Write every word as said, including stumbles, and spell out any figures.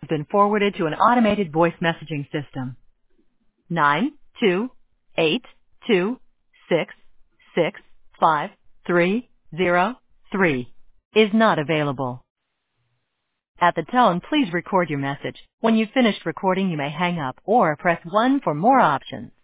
been forwarded to an automated voice messaging system. Nine two eight two six six five three zero three is not available. At the tone, please record your message. When you've finished recording, you may hang up or press one for more options.